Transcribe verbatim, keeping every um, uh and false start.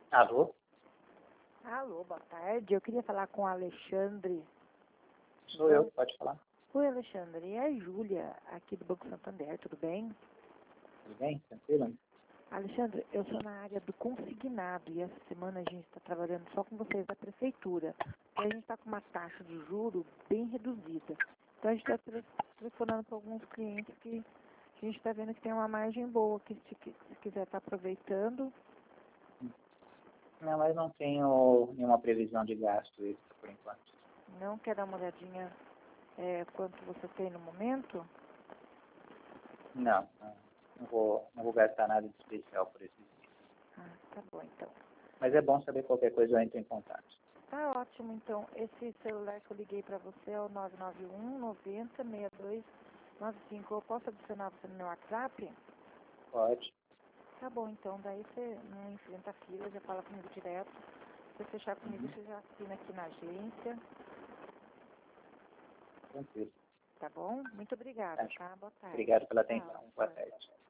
Alô? Alô, boa tarde. Eu queria falar com o Alexandre. Sou eu, pode falar. Oi, Alexandre. É a Júlia, aqui do Banco Santander, tudo bem? Tudo bem? Tranquilo? Alexandre, eu sou na área do consignado e essa semana a gente está trabalhando só com vocês da prefeitura. E a gente está com uma taxa de juro bem reduzida. Então a gente está telefonando para alguns clientes que a gente está vendo que tem uma margem boa, que se, que, se quiser estar aproveitando. Não, mas não tenho nenhuma previsão de gasto extra por enquanto. Não quer dar uma olhadinha é, quanto você tem no momento? Não, não, não vou, não vou gastar nada de especial por esses dias. Ah, tá bom então. Mas é bom saber qualquer coisa, eu entro em contato. Tá ótimo, então. Esse celular que eu liguei para você é o nove nove um, noventa, sessenta e dois, noventa e cinco. Eu posso adicionar você no meu WhatsApp? Pode. Tá bom, então. Daí você não enfrenta a fila, já fala comigo direto. Se você fechar comigo, Uhum. você já assina aqui na agência. Tranquilo. Tá bom? Muito obrigada, Acho. tá? Boa tarde. Obrigado pela Tchau. atenção. Boa tarde.